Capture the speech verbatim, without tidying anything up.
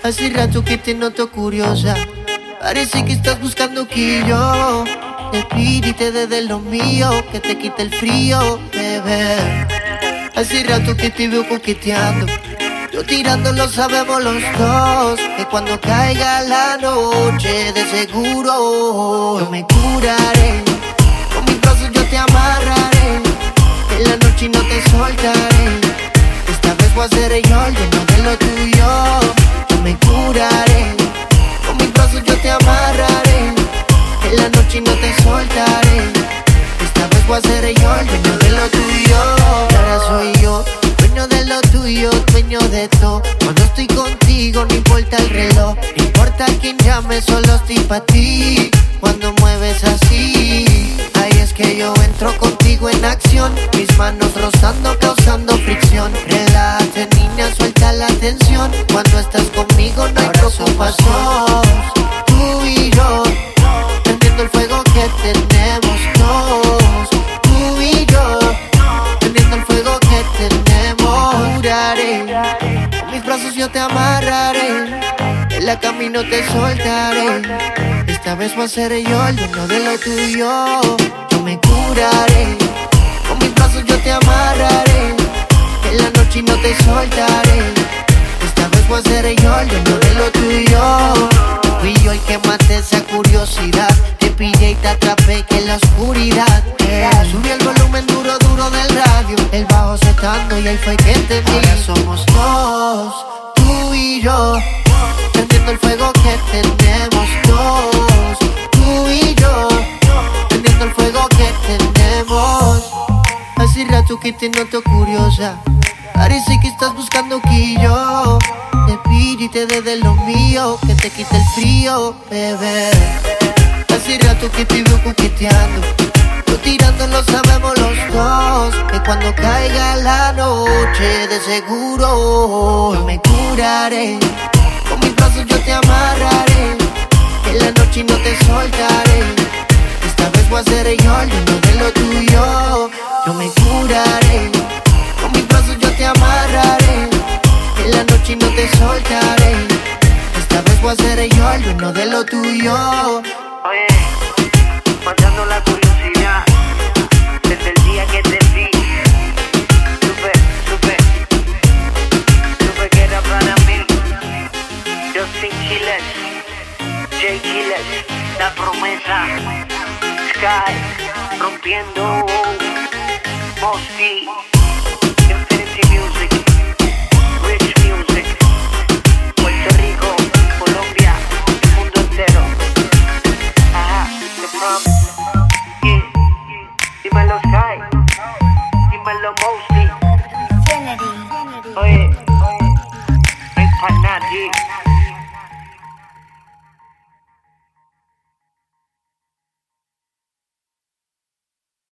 Hace rato que te noto curiosa. Parece que estás buscando que yo te pide y te dé de lo mío, que te quite el frío, bebé. Hace rato que te veo coqueteando, yo tirando lo sabemos los dos, que cuando caiga la noche de seguro yo me curaré. Con mis brazos yo te amarraré, en la noche no te soltaré. Esta vez voy a ser yo el dueño de lo tuyo. Yo me curaré, con mis brazos yo te amarraré, en la noche no te soltaré. Esta vez voy a ser yo el dueño de lo tuyo. Y ahora soy yo, dueño de lo tuyo, dueño de todo. Cuando estoy contigo no importa el reloj, no importa quién llame, solo estoy pa' ti. Cuando mueves así, ahí es que yo entro contigo en acción. Mis manos rozando, causando fricción. Relájate niña, suelta la tensión. Cuando estás conmigo no hay preocupación. Tú y yo, prendiendo el fuego que tenemos dos. Tú y yo, prendiendo el fuego que tenemos. Juraré, con mis brazos yo te amarraré, en la camino te soltaré. Esta vez voy a ser yo el dueño de lo tuyo. Yo me curaré, con mis brazos yo te amarraré, en la noche no te soltaré. Esta vez voy a ser yo el dueño de lo tuyo. Fui yo el que maté esa curiosidad, te pillé y te atrapé que en la oscuridad, yeah. Subí el volumen duro, duro del radio, el bajo soltando y ahí fue que entendí. Ahora somos dos, tú y yo, prendiendo el fuego que tenemos dos. Tú y yo, prendiendo el fuego que tenemos. Hace rato que te noto curiosa, parece que estás buscando que yo te pide y te dé de lo mío, que te quite el frío, bebé. Hace rato que te veo coqueteando, yo tirando lo sabemos los dos, que cuando caiga la noche de seguro yo me curaré. Con mis brazos yo te amarraré, en la noche no te soltaré. Esta vez voy a ser yo el dueño de lo tuyo. Yo me curaré, con mis brazos yo te amarraré, en la noche no te soltaré. Esta vez voy a ser yo el dueño de lo tuyo. Oye, matando la curiosidad desde el día que te vi. Supe, supe, supe que era para mí. Justin Quiles, Jay Quiles, La Promesa, Sky, rompiendo, Mosty, Infinity Music, Rich Music, Puerto Rico, Colombia, el mundo entero. Ajá, the from, yeah, dímelo Sky, dímelo Mosty. Infinity. Oye, oye, no hay pa' nadie.